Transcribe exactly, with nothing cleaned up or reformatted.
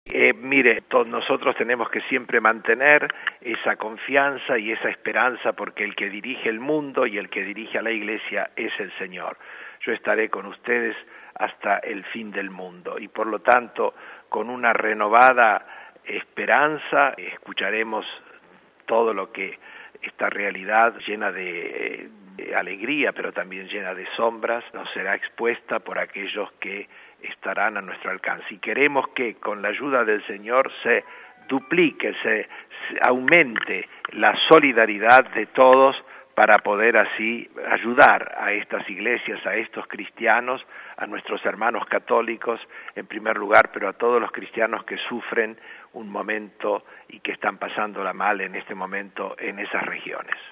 Eh, mire, todos nosotros tenemos que siempre mantener esa confianza y esa esperanza porque el que dirige el mundo y el que dirige a la Iglesia es el Señor. Yo estaré con ustedes hasta el fin del mundo y por lo tanto con una renovada esperanza escucharemos todo lo que esta realidad llena de, de alegría pero también llena de sombras nos será expuesta por aquellos que estarán a nuestro alcance. Y queremos que con la ayuda del Señor se duplique, se, se aumente la solidaridad de todos para poder así ayudar a estas iglesias, a estos cristianos, a nuestros hermanos católicos en primer lugar, pero a todos los cristianos que sufren un momento y que están pasándola mal en este momento en esas regiones.